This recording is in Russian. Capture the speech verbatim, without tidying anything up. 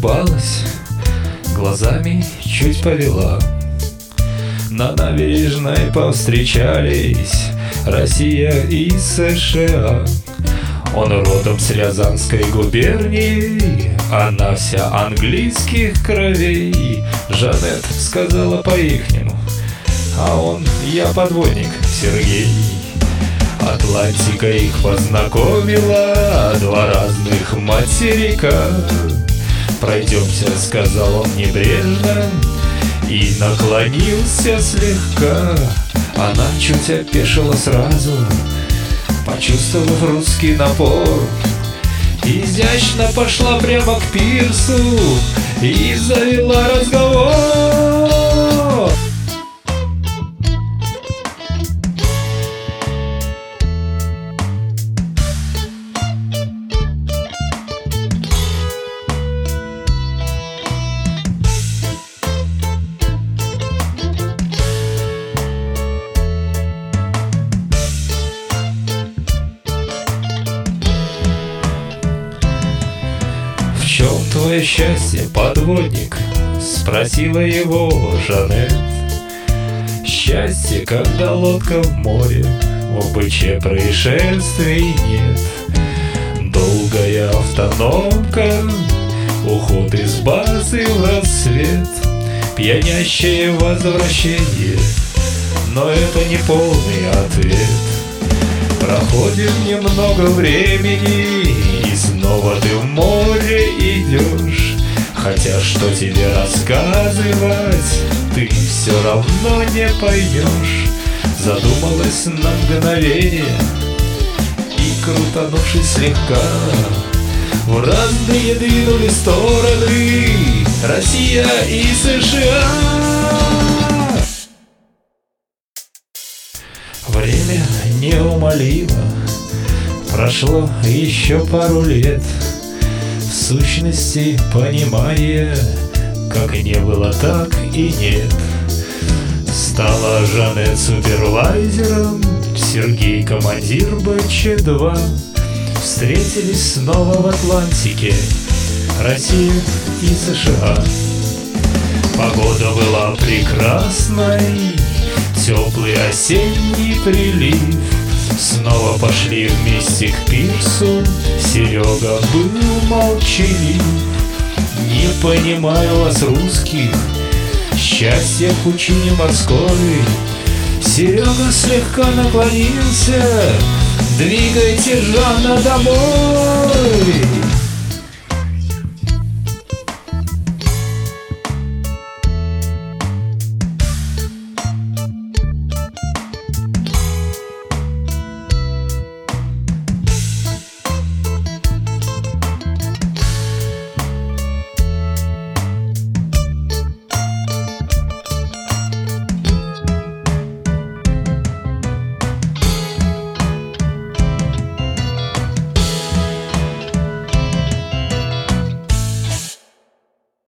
улыбалась, глазами чуть повела. На набережной повстречались Россия и США. Он родом с Рязанской губернии, она вся английских кровей. Жанет сказала по-ихнему, а он: я подводник, Сергей. Атлантика их познакомила, два разных материка. Пройдемся, сказал он небрежно, и наклонился слегка. Она чуть опешила сразу, почувствовав русский напор, изящно пошла прямо к пирсу и завела разговор. В чем твое счастье, подводник? Спросила его Жанет. Счастье, когда лодка в море, в бычье происшествий нет. Долгая автономка, уход из базы в рассвет, пьянящее возвращение, но это не полный ответ. Проходит немного времени, и снова ты в море идешь. Хотя что тебе рассказывать, ты все равно не поймешь. Задумалась на мгновение и, крутанувшись слегка, в разные двинули стороны Россия и США. Время неумолимо, прошло еще пару лет, в сущности понимая, как и не было, так и нет. Стала Жанет супервайзером, Сергей командир бэ че два. Встретились снова в Атлантике Россия и США. Погода была прекрасной, теплый осенний прилив. Снова пошли вместе к пирсу, Серега был молчалив. Не понимаю вас, русских, счастье в пучине морской. Серега слегка наклонился: двигайте, Жанна, домой.